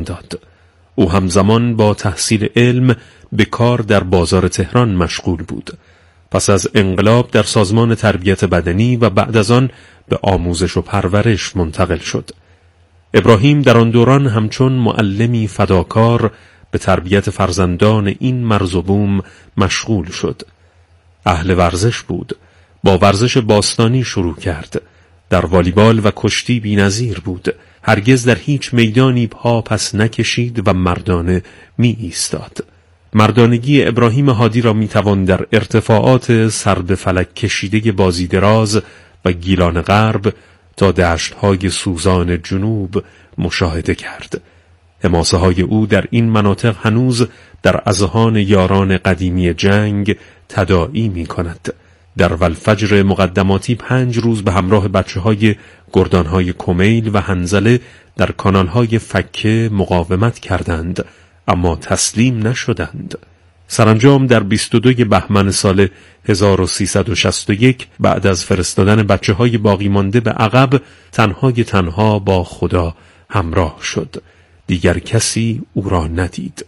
داد. او همزمان با تحصیل علم به کار در بازار تهران مشغول بود. پس از انقلاب در سازمان تربیت بدنی و بعد از آن به آموزش و پرورش منتقل شد. ابراهیم در آن دوران همچون معلمی فداکار به تربیت فرزندان این مرز و بوم مشغول شد. اهل ورزش بود. با ورزش باستانی شروع کرد. در والیبال و کشتی بی‌نظیر بود. هرگز در هیچ میدانی پا پس نکشید و مردانه می ایستاد. مردانگی ابراهیم هادی را می توان در ارتفاعات سر به فلک کشیده بازی دراز و گیلان غرب تا دشت‌های سوزان جنوب مشاهده کرد. حماسه های او در این مناطق هنوز در اذهان یاران قدیمی جنگ تداعی می کند. در والفجر مقدماتی 5 روز به همراه بچه‌های گردانهای کمیل و حنظله در کانالهای فکه مقاومت کردند، اما تسلیم نشدند. سرانجام در 22 بهمن سال 1361 بعد از فرستادن بچه‌های باقی مانده به عقب تنها با خدا همراه شد. دیگر کسی او را ندید.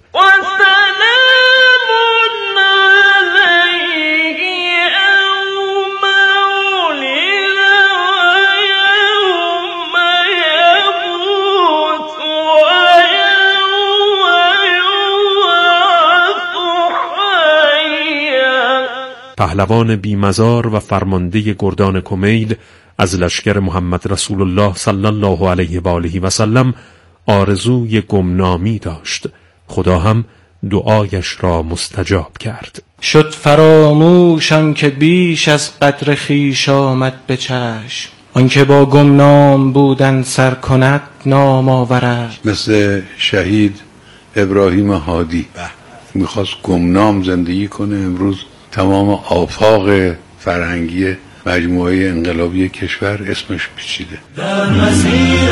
پهلوان بیمزار و فرمانده گردان کمیل از لشکر محمد رسول الله صلی الله علیه و آله و سلم آرزوی گمنامی داشت. خدا هم دعایش را مستجاب کرد. شد فراموشم که بیش از قدر خویش آمد به چشم، آنکه با گمنام بودن سر کند نام آورد. مثل شهید ابراهیم هادی میخواست گمنام زندگی کنه. امروز تمام آفاق فرهنگی مجموعه انقلابی کشور اسمش پیچیده. در مسیر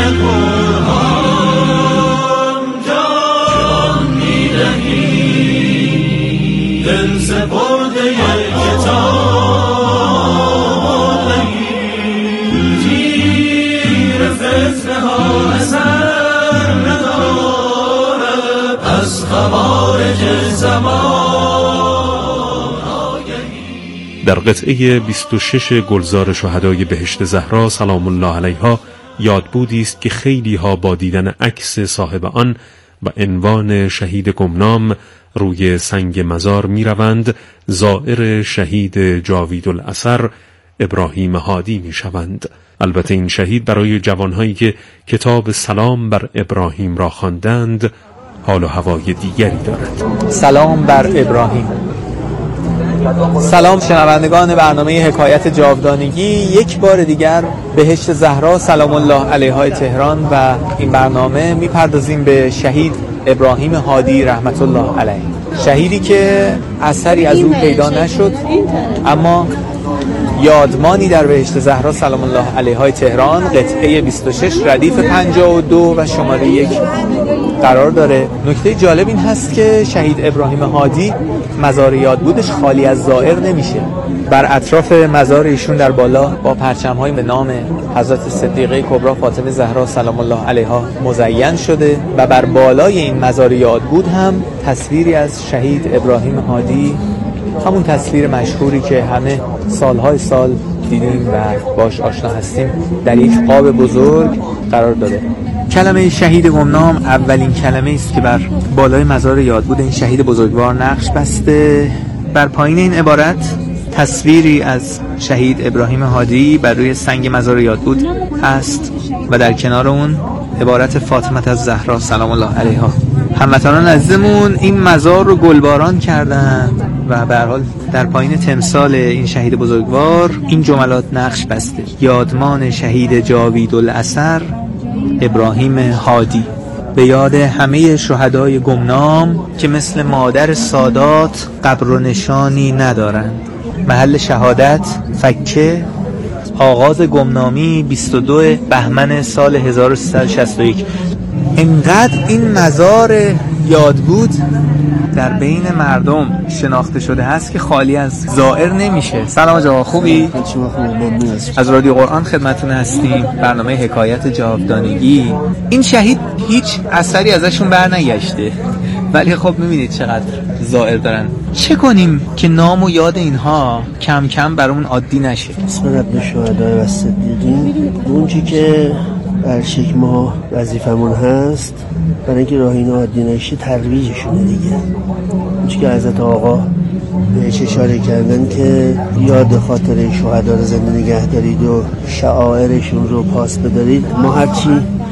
قرآن جان می‌دهی، دل سپرده کتاب تیر فتنه ها اثر ندارد از خوارج زمان. در قطعه 26 گلزار شهدای بهشت زهرا سلام الله علیها یادبودی است که خیلی ها با دیدن عکس صاحب آن و عنوان شهید گمنام روی سنگ مزار می روند زائر شهید جاویدالاثر ابراهیم هادی می شوند. البته این شهید برای جوانهایی که کتاب سلام بر ابراهیم را خواندند حال و هوای دیگری دارد. سلام بر ابراهیم. سلام شنوندگان برنامه حکایت جاودانگی. یک بار دیگر بهشت زهرا سلام الله علیها تهران و این برنامه میپردازیم به شهید ابراهیم هادی رحمت الله علیه، شهیدی که اثری از او پیدا نشد اما یادمانی در بهشت زهرا سلام الله علیها تهران قطعه 26 ردیف 52 و شماره 1 قرار داره. نکته جالب این هست که شهید ابراهیم هادی مزار یادبودش خالی از زائر نمیشه. بر اطراف مزار ایشون در بالا با پرچم‌های به نام حضرت صدیقه کبری فاطمه زهرا سلام الله علیها مزین شده و بر بالای این مزار یادبود هم تصویری از شهید ابراهیم هادی، همون تصویر مشهوری که همه سالهای سال دیدیم و باش آشنا هستیم، در یک قاب بزرگ قرار داده. کلمه شهید گمنام اولین کلمه است که بر بالای مزار یادبود این شهید بزرگوار نقش بسته. بر پایین این عبارت تصویری از شهید ابراهیم هادی بر روی سنگ مزار یادبود هست و در کنار اون عبارت فاطمه الزهرا سلام الله علیها. هموطنان عزیزمون این مزار رو گلباران کردند و به هر حال در پایین تمثال این شهید بزرگوار این جملات نقش بسته: یادمان شهید جاویدالاثر ابراهیم هادی، به یاد همه شهدای گمنام که مثل مادر سادات قبر و نشانی ندارند. محل شهادت فکه، آغاز گمنامی 22 بهمن سال 1361. انقدر این مزار یاد بود در بین مردم شناخته شده هست که خالی از زائر نمیشه. سلام آقا، خوبی؟ از رادیو قرآن خدمتتون هستیم، برنامه حکایت جاودانگی. این شهید هیچ اثری ازشون برنگشته، ولی خب میبینید چقدر زائر دارن. چه کنیم که نام و یاد اینها کم کم برامون عادی نشه؟ اسم رب شهدای و صدیقین، اون چی که برشک ما وظیفمون هست برای اینکه راه اینا عادی نشه ترویجشونه دیگه. اون چی که حضرت آقا بهش اشاره کردن که یاد خاطر شهدا رو زنده نگه دارید و شعائرشون رو پاس بدارید. ما هرچی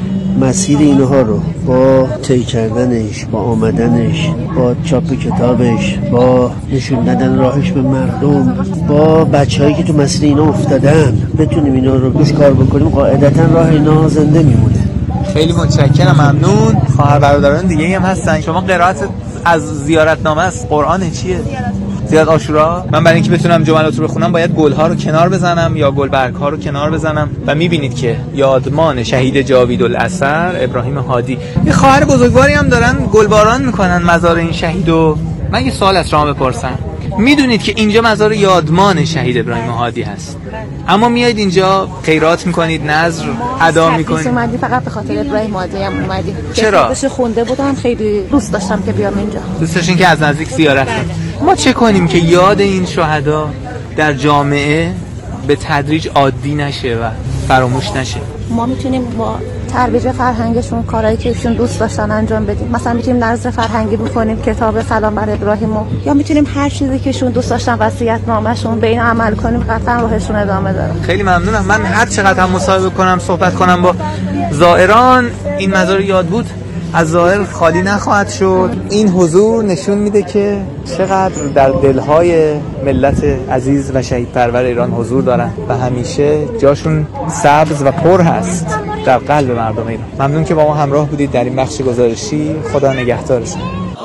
مسیر اینها رو با طی کردنش، با آمدنش، با چاپ کتابش، با نشون دادن راهش به مردم، با بچه‌هایی که تو مسیر اینا افتادن بتونیم اینا رو روش کار بکنیم، قاعدتا راه اینا زنده میمونه. خیلی متشکرم، ممنون. خواهر برادران دیگه هم هستن. شما قرائت از زیارتنامه از قرآن چیه؟ زیارت عاشورا. من برای اینکه بتونم جملات رو بخونم باید گل‌ها رو کنار بزنم یا گلبرگ‌ها رو کنار بزنم و می‌بینید که یادمان شهید جاویدالاثر ابراهیم هادی. یه خواهر بزرگواری هم دارن گلباران میکنن مزار این شهیدو. من یه سوال از شما بپرسم، میدونید که اینجا مزار یادمان شهید ابراهیم هادی هست، اما میایید اینجا خیرات میکنید، نذر ادا میکنید؟ اومدی فقط به خاطر ابراهیم هادی هم اومدی؟ چرا؟ بشه خونده بودم، خیلی دوست داشتم که بیام اینجا. دوست داشتین که از نزدیک زیارت کنید. ما چه کنیم که یاد این شهدا در جامعه به تدریج عادی نشه و فراموش نشه؟ ما میتونیم با ترویج فرهنگشون کارهایی که ایشون دوست داشتن انجام بدیم. مثلا میتونیم نظر فرهنگی بکنیم، کتاب سلام بر ابراهیمو، یا میتونیم هر چیزی که ایشون دوست داشتن وصیت‌نامه‌شون به این عمل کنیم، قطعا راهشون ادامه داره. خیلی ممنونم. من هر چقدر هم مصاحبه کنم، صحبت کنم با زائران، این مزار یاد بود از زائر خالی نخواهد شد. این حضور نشون میده که چقدر در دلهای ملت عزیز و شهید پرور ایران حضور دارن و همیشه جاشون سبز و پر هست در قلب مردم ایران. ممنون که با ما همراه بودید در این بخش گزارشی. خدا نگهدارتون.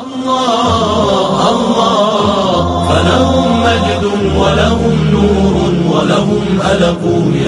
الله الله فلهم مجد ولهم نور ولهم علق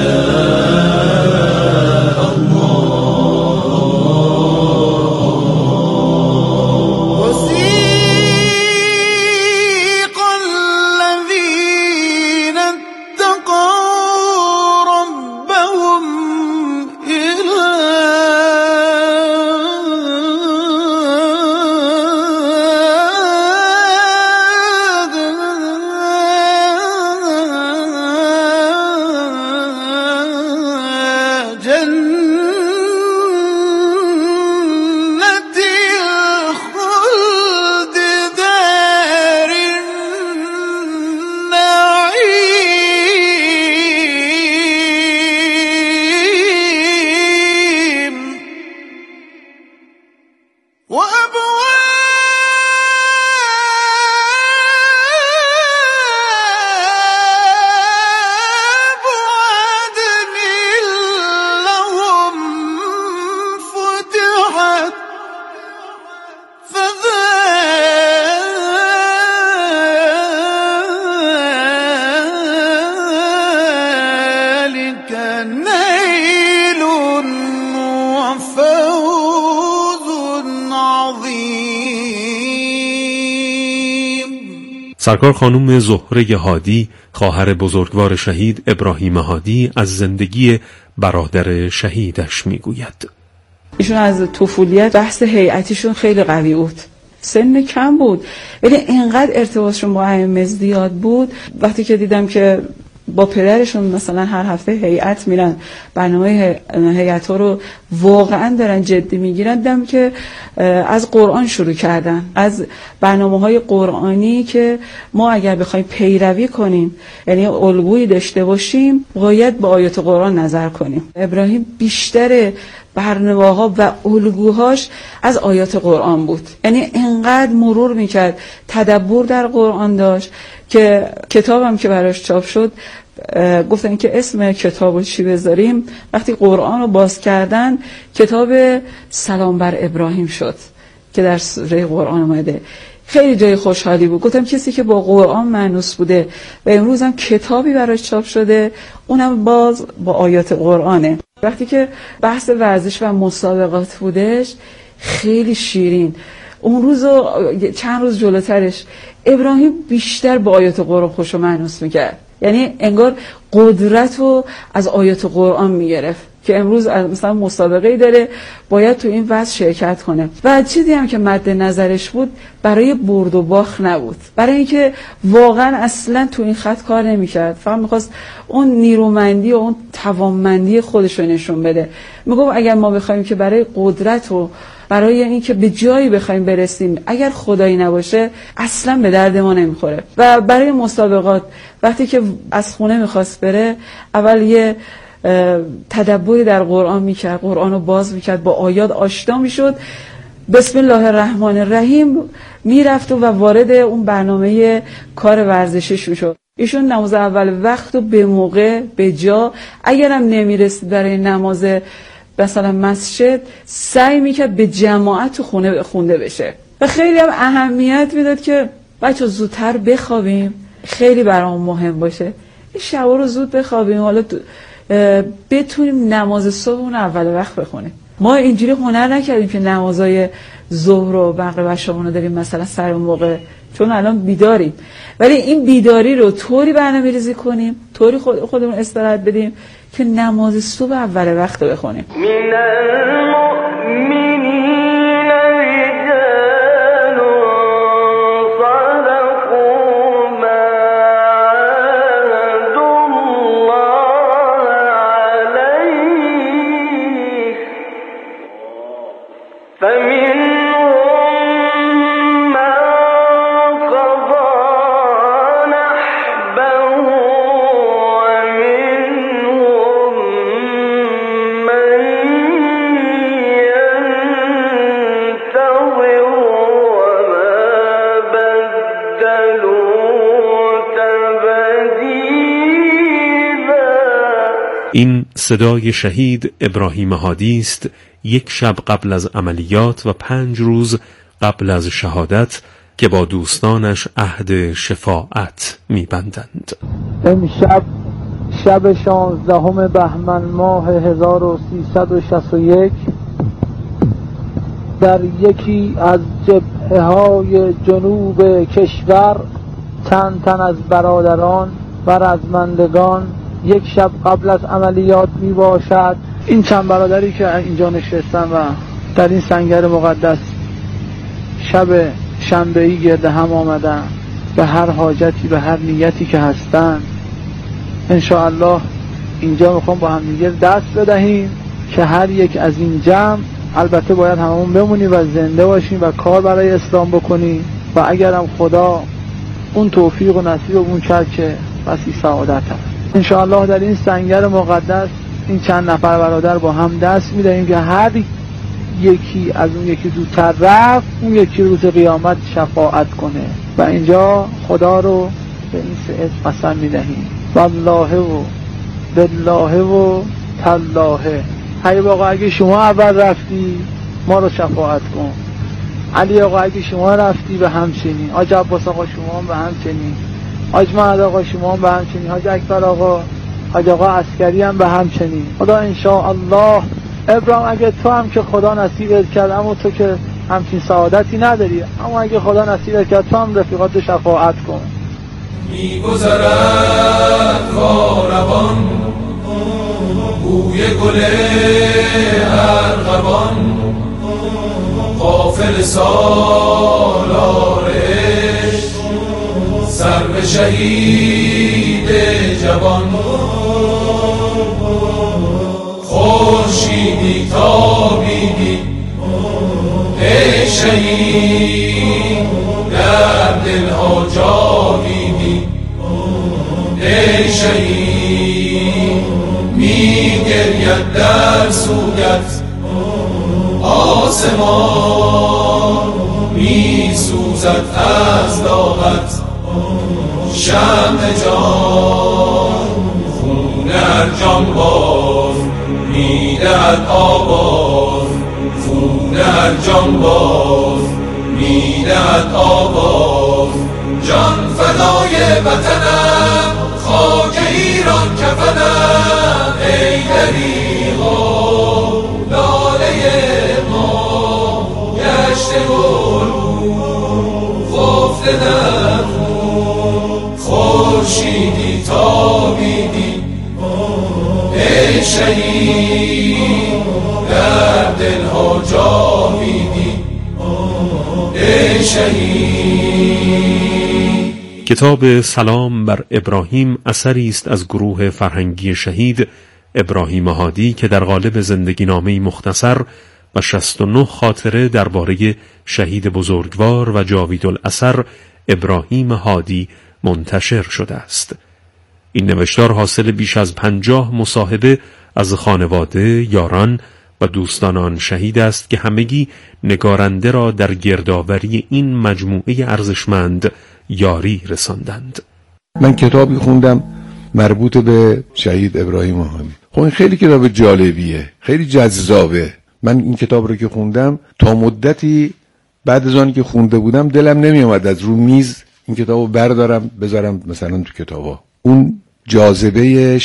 سرکار خانم زهره هادی، خواهر بزرگوار شهید ابراهیم هادی، از زندگی برادر شهیدش میگوید. ایشون از طفولیت بحث هیئتیشون خیلی قوی بود، سن کم بود ولی اینقدر ارتباطشون با ائمه زیاد بود. وقتی که دیدم که با پدرشون مثلا هر هفته هیئت میرن، برنامه هیئت‌ها رو واقعا دارن جدی میگیرن، دیدم که از قرآن شروع کردن، از برنامه‌های قرآنی که ما اگر بخوایم پیروی کنیم، یعنی الگویی داشته باشیم، باید با آیات قرآن نظر کنیم. ابراهیم بیشتر برنامه‌ها و الگوهاش از آیات قرآن بود، یعنی انقدر مرور میکرد، تدبر در قرآن داشت که کتابم که براش چاپ شد گفتن که اسم کتابو چی بذاریم. وقتی قرآن رو باز کردن کتاب سلام بر ابراهیم شد که در سوره قرآن اومده. خیلی جای خوشحالی بود. گفتم کسی که با قرآن مانوس بوده و امروز هم کتابی براش چاپ شده، اونم باز با آیات قرآنه. وقتی که بحث ورزش و مسابقات بودش، خیلی شیرین. اون روز و چند روز جلوترش ابراهیم بیشتر با آیات قرآن خوش و مانوس میکرد، یعنی انگار قدرت رو از آیات قرآن میگرفت که امروز مثلا مسابقه‌ای داره باید تو این وضع شرکت کنه. و چیزی هم که مد نظرش بود برای برد و باخت نبود، برای اینکه واقعا اصلا تو این خط کار نمیکرد، فقط میخواست اون نیرومندی و اون توانمندی خودش رو نشون بده. میگم اگر ما بخوایم که برای قدرت و برای اینکه به جایی بخوایم برسیم اگر خدایی نباشه اصلا به درد ما نمیخوره. و برای مسابقات وقتی که از خونه میخواست بره اول یه تدبری در قرآن میکرد، قرآن رو باز میکرد، با آیات آشنا میشد، بسم الله الرحمن الرحیم میرفت و وارد اون برنامه کار ورزشیش میشد. ایشون نماز اول وقت و به موقع به جا، اگرم نمیرسید برای نماز مثلا مسجد سعی میکرد به جماعت تو خونه خونده بشه. و خیلی هم اهمیت میداد که بچه زودتر بخوابیم، خیلی برام مهم باشه این شبا رو زود بخوابیم، حالا بتونیم نماز صبح اون اول وقت بخونیم. ما اینجوری هنر نکردیم که نمازهای ظهر و مغرب و شام رو داریم مثلا سر اون موقع، چون الان بیداریم، ولی این بیداری رو طوری برنامه‌ریزی کنیم، طوری خودمون استراحت بدیم که نماز صبح اول وقت رو بخونیم. این صدای شهید ابراهیم هادی است، یک شب قبل از عملیات و 5 روز قبل از شهادت که با دوستانش عهد شفاعت می‌بندند. امشب شب 16 بهمن ماه 1361 در یکی از جبهه‌های جنوب کشور چند تن از برادران و رزمندگان یک شب قبل از عملیات می باشد. این چند برادری که اینجا نشستن و در این سنگر مقدس شب شنبه‌ای گرد هم آمدن، به هر حاجتی به هر نیتی که هستن انشاءالله اینجا میخوام با هم دیگه دست بدهیم که هر یک از این جمع، البته باید هممون بمونیم و زنده باشیم و کار برای اسلام بکنیم و اگرم خدا اون توفیق و نصیبمون کرد که بسی سعادت هست. انشاءالله در این سنگر مقدس این چند نفر برادر با هم دست میدهیم که هر یکی از اون یکی زودتر رفت اون یکی روز قیامت شفاعت کنه و اینجا خدا رو به این سه اسم قسم میدهیم: والله و بالله و تالله. ای آقا اگه شما اول رفتی ما رو شفاعت کن، علی آقا اگه شما رفتی به همچنین، حاج عباس آقا شما هم به همچنین، حاج محمد آقا شما هم به همچنین، حاج اکبر آقا، حاج آقا عسکری هم به همچنین. خدا انشاءالله ابراهیم اگه تو هم که خدا نصیبت کرد، اما تو که همچین سعادتی نداری، اما اگه خدا نصیبت کرد تو هم رفیقات شفاعت کن. می‌گذرد کاروان بوی گل ارغوان، قافل سالار عشق سر به شهید جوان. خورشیدی تابیدی ای شهید، در دلها جاویدی ای شهید. می‌گرید در سویت آسمان، می‌سوزد از داغت شمع جان. خون ارجان باز میدهد آواز، خون ارجان باز میدهد آواز. جان فدای وطنم، خاک ایران کفنم، ای دریغا لاله ما گل خفته در خورشیدی تابیدی ای شهید در دلها جاویدی ای شهید. کتاب سلام بر ابراهیم اثری است از گروه فرهنگی شهید ابراهیم هادی که در قالب زندگی نامه‌ای مختصر و 69 خاطره درباره شهید بزرگوار و جاویدالاثر ابراهیم هادی منتشر شده است. این نوشتار حاصل بیش از 50 مصاحبه از خانواده، یاران و دوستان آن شهید است که همگی نگارنده را در گردآوری این مجموعه ارزشمند یاری رساندند. من کتابی خوندم مربوط به شهید ابراهیم هادی. خب این خیلی کتاب جالبیه، خیلی جذابه. من این کتاب رو که خوندم تا مدتی بعد از آن که خونده بودم دلم نمی اومد از رو میز این کتابو بردارم بذارم مثلا تو کتابا. اون جاذبه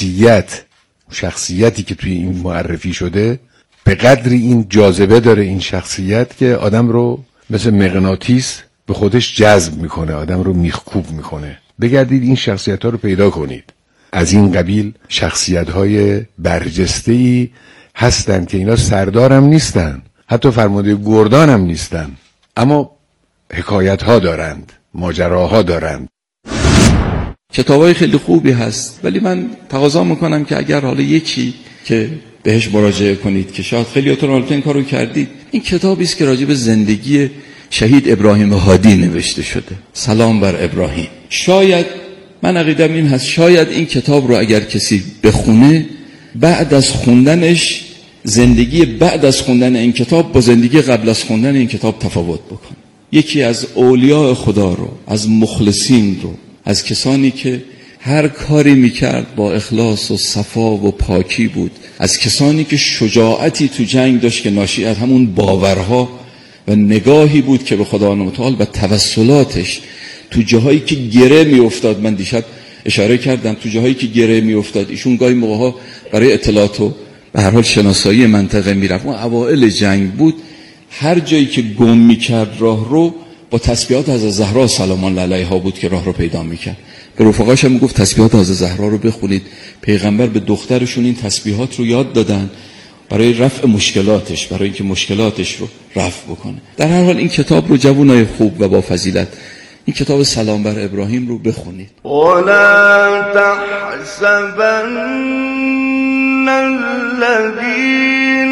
شخصیتی که توی این معرفی شده به قدری این جاذبه داره این شخصیت که آدم رو مثل مغناطیس به خودش جذب میکنه، آدم رو میخکوب میکنه. بگردید این شخصیت ها رو پیدا کنید. از این قبیل شخصیت های برجسته‌ای هستن که اینا سردارم نیستن، حتی فرمانده گردان هم نیستن، اما حکایت ها دارند، ماجراها دارند. کتابای خیلی خوبی هست، ولی من تقاضا میکنم که اگر حالا یکی که بهش مراجعه کنید که شاید خیلیاتون حالا این کارو کردید، این کتابی است که راجع به زندگی شهید ابراهیم هادی نوشته شده، سلام بر ابراهیم. شاید من عقیدم این هست، شاید این کتاب رو اگر کسی بخونه بعد از خوندنش زندگی بعد از خوندن این کتاب با زندگی قبل از خوندن این کتاب تفاوت بکنه. یکی از اولیاء خدا رو، از مخلصین رو، از کسانی که هر کاری میکرد با اخلاص و صفا و پاکی بود، از کسانی که شجاعتی تو جنگ داشت که ناشی از همون باورها و نگاهی بود که به خدا متعال و توسلاتش تو جاهایی که گره میافتاد. من دیشب اشاره کردم تو جاهایی که گره میافتاد ایشون گاهی موقع‌ها برای اطلاعات و به هر حال شناسایی منطقه میرفت. اون اوائل جنگ بود، هر جایی که گم میکرد راه رو با تسبیحات حضرت زهرا سلام الله علیها بود که راه رو پیدا میکرد. به رفقاش هم میگفت تسبیحات حضرت زهرا رو بخونید. پیغمبر به دخترشون این تسبیحات رو یاد دادن برای رفع مشکلاتش، برای اینکه مشکلاتش رو رفع بکنه. در هر حال این کتاب رو جوانای خوب و با فضیلت، این کتاب سلام بر ابراهیم رو بخونید. ولا تحسبن الذين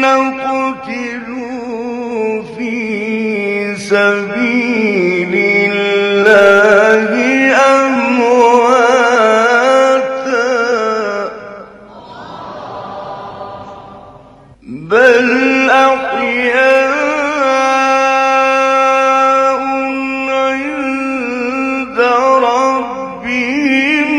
قتلوا في سبيل الله أمواتا بل أحياء عند ربهم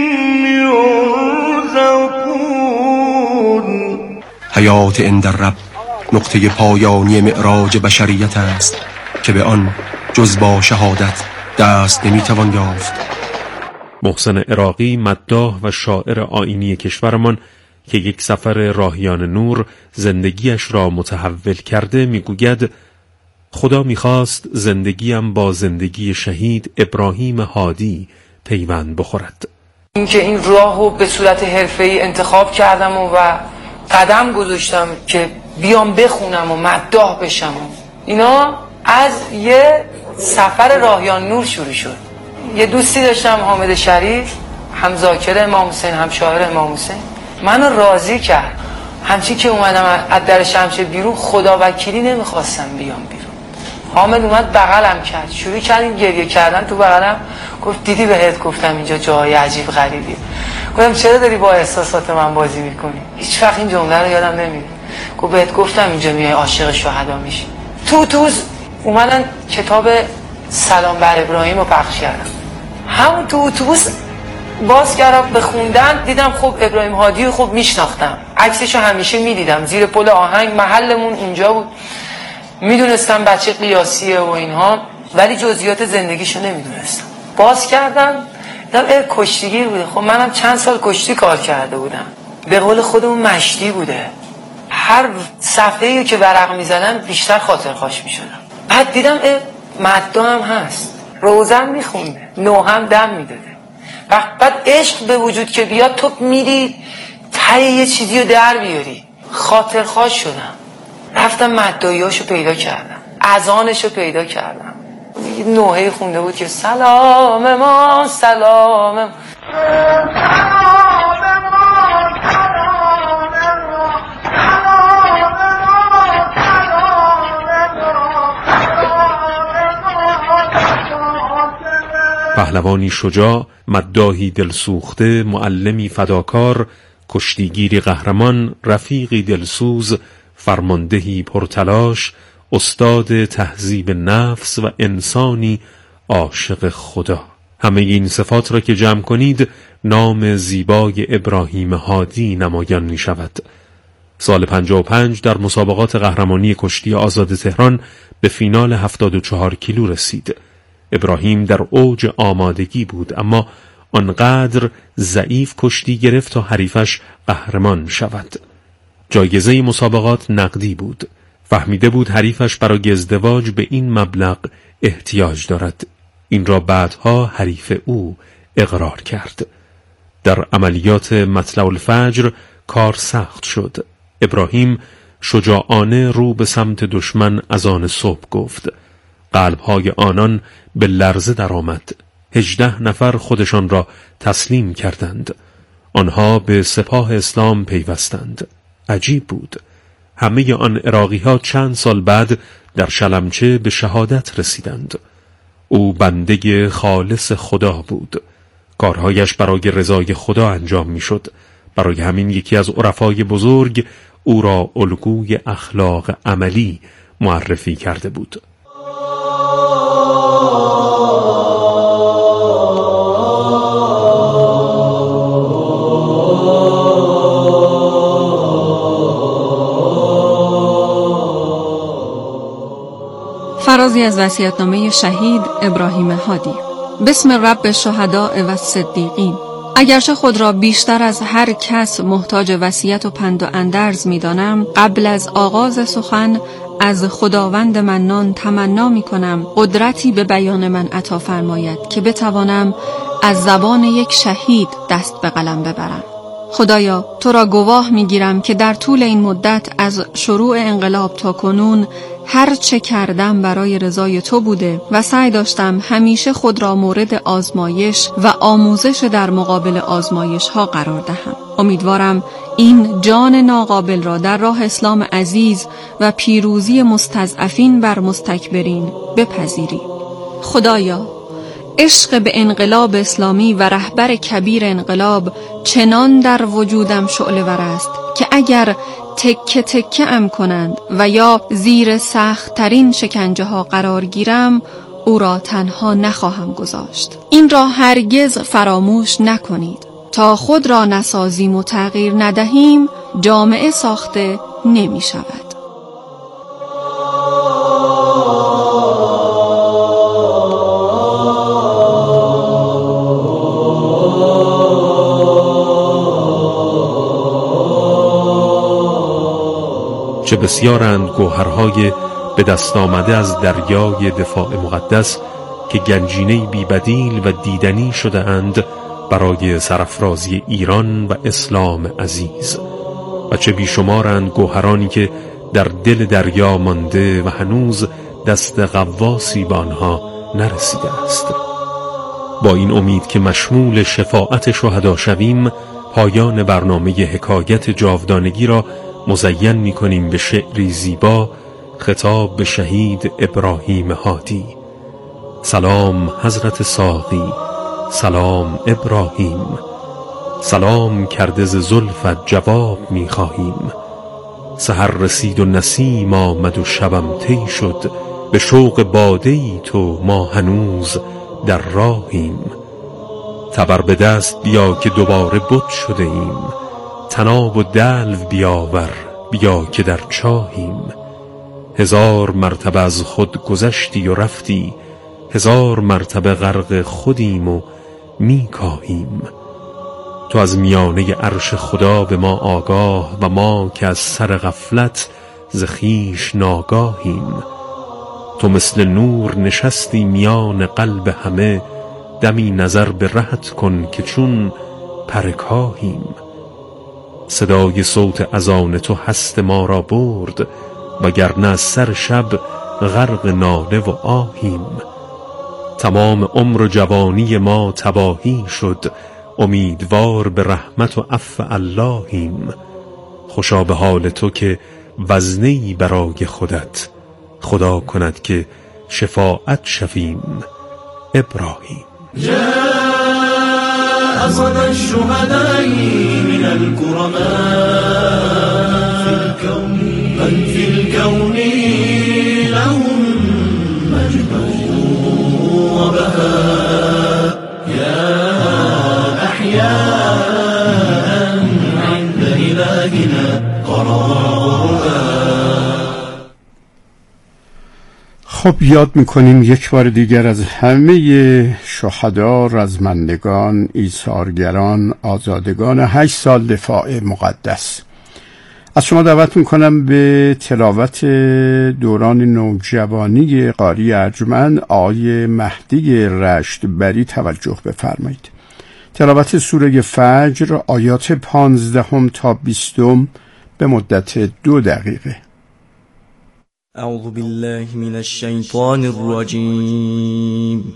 يرزقون. حیات عند الرب نقطه پایانی معراج بشریت است که به آن جز با شهادت دست نمیتوان یافت. محسن عراقی، مداح و شاعر آیینی کشورمان که یک سفر راهیان نور زندگیش را متحول کرده، میگوید خدا میخواست زندگیم با زندگی شهید ابراهیم هادی پیوند بخورد. اینکه این راهو به صورت حرفه‌ای انتخاب کردم و قدم گذاشتم که بیام بخونم و مداح بشم، اینا از یه سفر راهیان نور شروع شد. یه دوستی داشتم حامد شریف، هم ذاکر امام حسین هم شاعر امام حسین، منو راضی کرد. همچین که اومدم از در شمشیر بیرون خدا وکیلی نمیخواستم بیام بیرون. حامد اومد بغلم کرد، شروع کردیم گریه کردن تو بغلم. گفت دیدی بهت گفتم اینجا جای عجیب غریبیه. گفتم چرا داری با احساسات من بازی میکنی؟ هیچ وقت این جمله رو یادم نمیره. گفت بهت گفتم اینجا میای عاشق شهدا میشی. توز اومدن کتاب سلام بر ابراهیم رو پخش کردم. همون تو اتوبوس باز کردم به خوندن، دیدم خب ابراهیم هادی رو خب میشناختم، عکسشو همیشه میدیدم زیر پل آهنگ، محلمون اونجا بود، میدونستم بچه قیاسیه و اینها، ولی جزئیات زندگیشو نمیدونستم. باز کردم دیدم کشتیگیر بوده. خب منم چند سال کشتی کار کرده بودم، به قول خودمون مشتی بوده. هر صفحه‌ای که ورق میزدم بیشتر خاطر خواش میشدم. بعد دیدم مددا هم هست، روزن میخونده، نوهم دم میداده. بعد عشق به وجود که بیاد تو میری ته یه چیزی رو در بیاری. خاطرخواه شدم، رفتم مدداییاشو پیدا کردم، اذانشو پیدا کردم. نوحه خونده بود که سلام ما سلام. پهلوانی شجاع، مداحی دلسوخته، معلمی فداکار، کشتیگیری قهرمان، رفیقی دلسوز، فرماندهی پرتلاش، استاد تهذیب نفس و انسانی عاشق خدا. همه این صفات را که جمع کنید نام زیبای ابراهیم هادی نمایان می شود. سال 55 در مسابقات قهرمانی کشتی آزاد تهران به فینال 74 کیلو رسید. ابراهیم در اوج آمادگی بود، اما آنقدر ضعیف کشتی گرفت تا حریفش قهرمان شود. جایزه مسابقات نقدی بود. فهمیده بود حریفش برای ازدواج به این مبلغ احتیاج دارد. این را بعدها حریف او اقرار کرد. در عملیات مطلع الفجر کار سخت شد. ابراهیم شجاعانه رو به سمت دشمن اذان صبح گفت. قلب‌های آنان به لرزه درآمد. 18 نفر خودشان را تسلیم کردند. آنها به سپاه اسلام پیوستند. عجیب بود. همه آن عراقی‌ها چند سال بعد در شلمچه به شهادت رسیدند. او بنده خالص خدا بود. کارهایش برای رضای خدا انجام می‌شد. برای همین یکی از عرفای بزرگ او را الگوی اخلاق عملی معرفی کرده بود. فرازی از وصیت‌نامه شهید ابراهیم هادی. بسم رب الشهداء و الصدیقین. اگرچه خود را بیشتر از هر کس محتاج وصیت و پند و اندرز می‌دانم، قبل از آغاز سخن از خداوند منان تمنا می‌کنم قدرتی به بیان من عطا فرماید که بتوانم از زبان یک شهید دست به قلم ببرم. خدایا، تو را گواه می‌گیرم که در طول این مدت از شروع انقلاب تا کنون هر چه کردم برای رضای تو بوده و سعی داشتم همیشه خود را مورد آزمایش و آموزش در مقابل آزمایش ها قرار دهم. امیدوارم این جان ناقابل را در راه اسلام عزیز و پیروزی مستضعفین بر مستکبرین بپذیری. خدایا، عشق به انقلاب اسلامی و رهبر کبیر انقلاب چنان در وجودم شعله‌ور است که اگر تکه تکه ام کنند و یا زیر سخت ترین شکنجه ها قرار گیرم، او را تنها نخواهم گذاشت. این را هرگز فراموش نکنید. تا خود را نسازیم و تغییر ندهیم، جامعه ساخته نمی شود. چه بسیارند گوهرهای به دست آمده از دریای دفاع مقدس که گنجینه‌ای بی‌بدیل و دیدنی شده اند برای سرافرازی ایران و اسلام عزیز، و چه بیشمارند گوهرانی که در دل دریا مانده و هنوز دست غواصی به آنها نرسیده است. با این امید که مشمول شفاعت شهدا شویم، پایان برنامه حکایت جاودانگی را مزین می‌کنیم به شعری زیبا خطاب به شهید ابراهیم هادی. سلام حضرت ساقی، سلام ابراهیم، سلام کرده ز زلفت جواب می‌خواهیم. سحر رسید و نسیم آمد و شبم طی شد، به شوق باده‌ای تو ما هنوز در راهیم. تبر به دست بیا که دوباره بت شده ایم، طناب و دلو بیاور بیا که در چاهیم. 1000 مرتبه از خود گذشتی و رفتی، 1000 مرتبه غرق خودیم و میکاهیم. تو از میانه عرش خدا به ما آگاه و ما که از سر غفلت ز خویش ناگاهیم. تو مثل نور نشستی میان قلب همه، دمی نظر به رهت کن که چون پرکاهیم. صدای صوت اذان تو هست ما را برد، وگرنه از سر شب غرق ناله و آهیم. تمام عمر و جوانی ما تباهی شد، امیدوار به رحمت و عفو اللهیم. خوشا به حال تو که وزنی برای خودت، خدا کند که شفاعت شویم ابراهیم. جاء صدى الشهداء من الكرماء من في الكون لهم مجد وبهاء يا أحياء عند إلهنا قرار. خب یاد میکنیم یک بار دیگر از همه شهدا، رزمندگان، ایثارگران، آزادگان 8 سال دفاع مقدس. از شما دعوت میکنم به تلاوت دوران نوجوانی قاری ارجمند آقای مهدی رشتبری توجه بفرمایید. تلاوت سوره فجر آیات 15 تا 20 به مدت 2 دقیقه. اعوذ بالله من الشیطان الرجیم.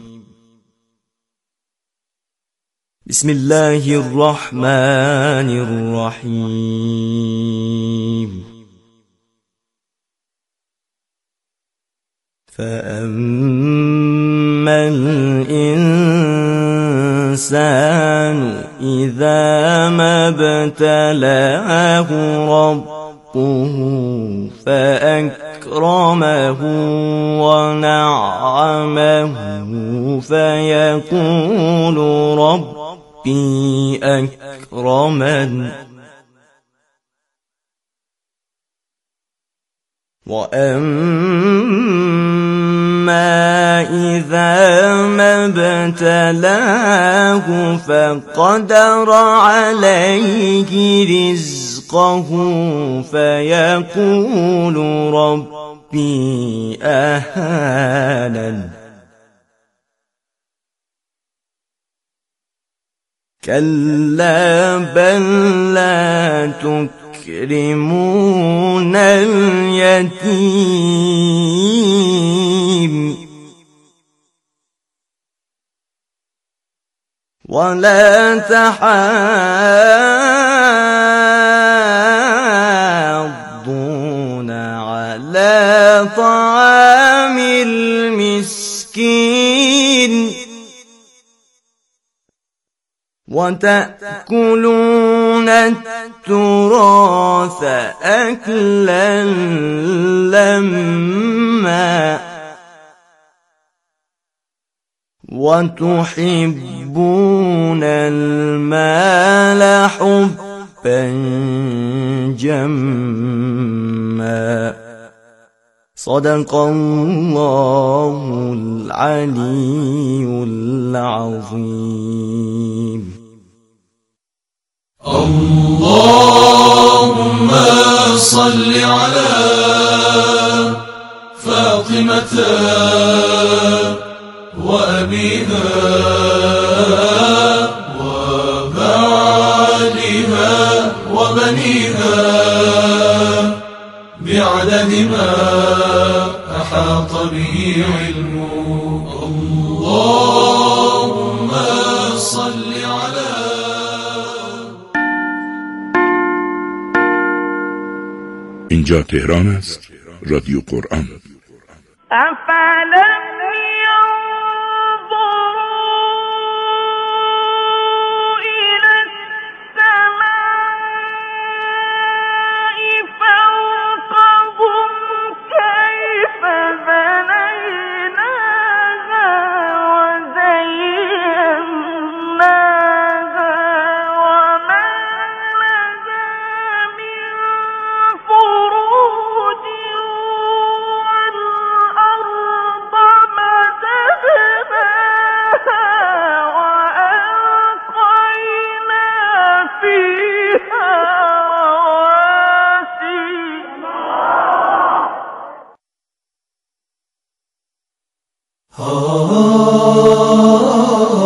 بسم الله الرحمن الرحیم. فأما الإنسان إذا ما ابتلاه ربه فأكرمه ونعمه فيقول ربي أكرمن. وأما إذا ما ابتلاه فقدر عليه رزقه فيقول ربي أهانن. كلا بل لا تكرمون اليتيم ولا تحاضون على طعام المسكين وتأكلون التراث أكلا لما وتحبون المال حبا جما. صدق الله العلي العظيم. اللهم صل على فاطمة وأبيها وبعلها وبنيها بعدد ما أحاط به علمه. اللهم صل على. اینجا تهران است، رادیو قرآن. فروج والأرض آه